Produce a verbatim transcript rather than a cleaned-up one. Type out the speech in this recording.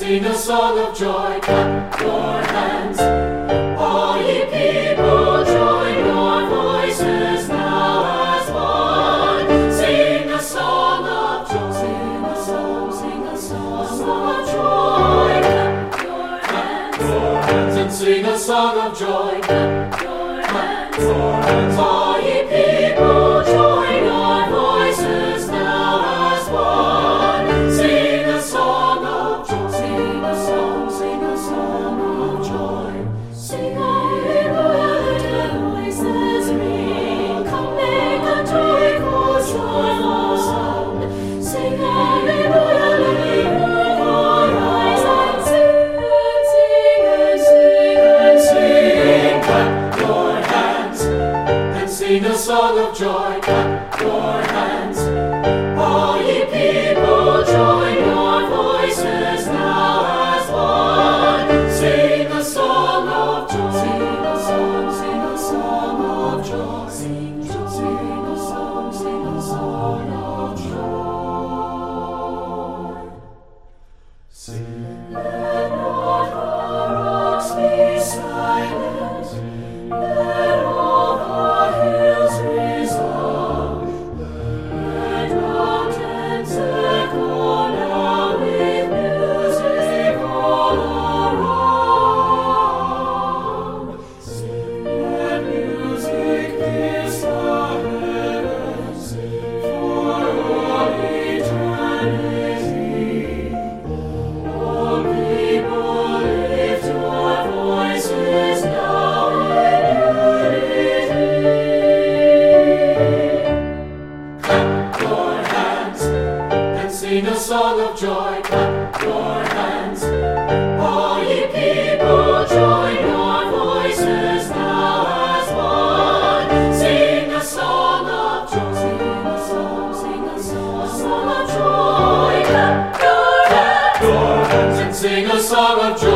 sing a song of joy. Clap your hands, all ye people, join your voices now as one. Sing a song of joy, sing a song, sing a song of joy. Clap your hands, your hands, and sing a song of joy. Clap your hands, your hands, all ye people, join your voices now as one. Sing a song of joy, sing a song, sing a song of joy. Sing hallelujah, let the voices ring. Come make a joyful, joyful sound. Sing hallelujah, let the earth rise and sing and sing and sing and sing. Clap your hands and sing a song of joy. Clap your hands, all ye people, join your voices now as one. Sing a song of joy, sing a song, sing a song of joy. Sing, sing a song, sing a song of joy. Sing, let not the rocks be silent, let all the hills resound, let mountains echo now with music all around. Sing, let music pierce the heavens for all eternity. All people, lift your voices now in unity. Clap your hands and sing a song of joy. Clap your hands, all ye people, join your voices now as one. Sing a song of joy, sing a song, sing a song of joy. Clap your hands, your hands, and sing a song of joy.